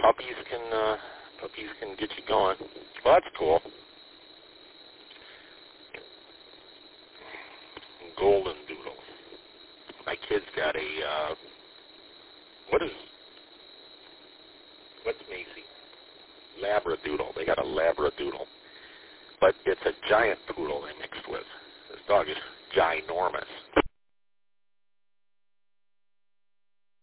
puppies can get you going. Well, that's cool. Golden Doodle. My kid's got a what's Macy? Labradoodle. They got a Labradoodle, but it's a giant poodle they mixed with. This dog is ginormous.